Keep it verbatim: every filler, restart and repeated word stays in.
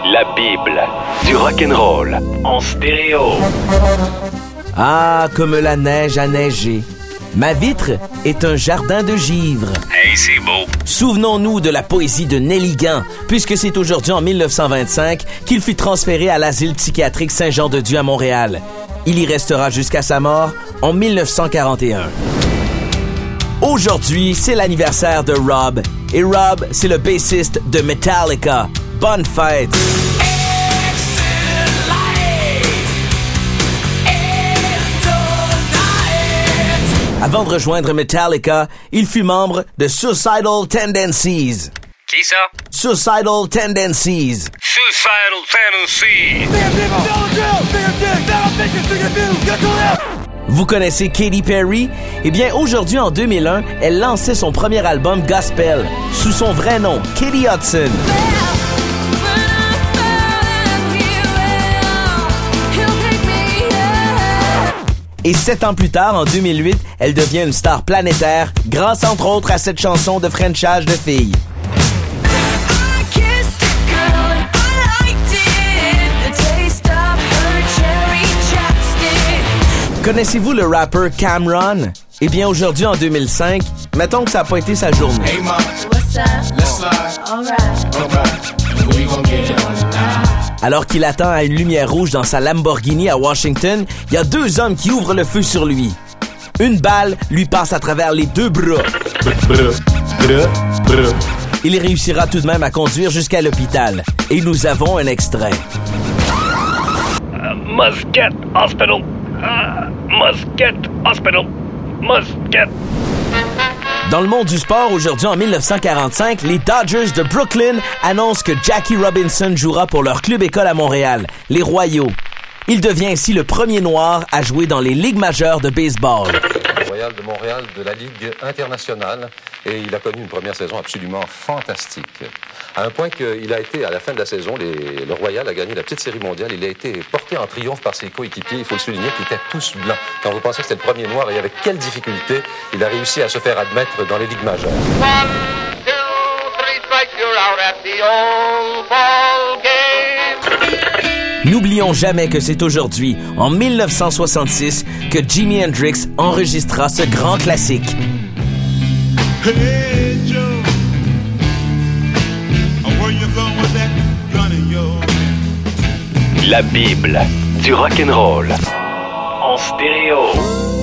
La Bible du rock'n'roll en stéréo. Ah, comme la neige a neigé. Ma vitre est un jardin de givre. Hey, c'est beau. Souvenons-nous de la poésie de Nelly Gant, puisque c'est aujourd'hui en mille neuf cent vingt-cinq qu'il fut transféré à l'asile psychiatrique Saint-Jean-de-Dieu à Montréal. Il y restera jusqu'à sa mort en mille neuf cent quarante et un. Aujourd'hui, c'est l'anniversaire de Rob. Et Rob, c'est le bassiste de Metallica. Bonne fête! Avant de rejoindre Metallica, il fut membre de Suicidal Tendencies. Qui ça? Suicidal Tendencies. Suicidal Tendencies. Vous connaissez Katy Perry? Eh bien, aujourd'hui, en deux mille un, elle lançait son premier album Gospel, sous son vrai nom, Katy Hudson. Et sept ans plus tard, en deux mille huit, elle devient une star planétaire, grâce entre autres à cette chanson de frenchage de filles. Connaissez-vous le rappeur Cameron? Eh bien, aujourd'hui, en deux mille cinq, mettons que ça n'a pas été sa journée. Hey, mom. What's up? Let's slide. All right. All right. We gon' get it on tonight. Alors qu'il attend à une lumière rouge dans sa Lamborghini à Washington, il y a deux hommes qui ouvrent le feu sur lui. Une balle lui passe à travers les deux bras. Il réussira tout de même à conduire jusqu'à l'hôpital. Et nous avons un extrait. Uh, Muscat Hospital. Uh, Muscat Hospital. Muscat. Dans le monde du sport, aujourd'hui en mille neuf cent quarante-cinq, les Dodgers de Brooklyn annoncent que Jackie Robinson jouera pour leur club-école à Montréal, les Royaux. Il devient ainsi le premier noir à jouer dans les ligues majeures de baseball. Royal de Montréal de la Ligue internationale et il a connu une première saison absolument fantastique. À un point qu'il a été, à la fin de la saison, les, le Royal a gagné la petite série mondiale. Il a été porté en triomphe par ses coéquipiers. Il faut le souligner qu'ils étaient tous blancs. Quand vous pensez que c'était le premier noir et avec quelle difficulté il a réussi à se faire admettre dans les ligues majeures. One, two, three strikes, you're out at the old ball game. N'oublions jamais que c'est aujourd'hui, en mille neuf cent soixante-six, que Jimi Hendrix enregistra ce grand classique. Hey Joe, where you going with that gun of yours? La Bible du rock'n'roll en stéréo.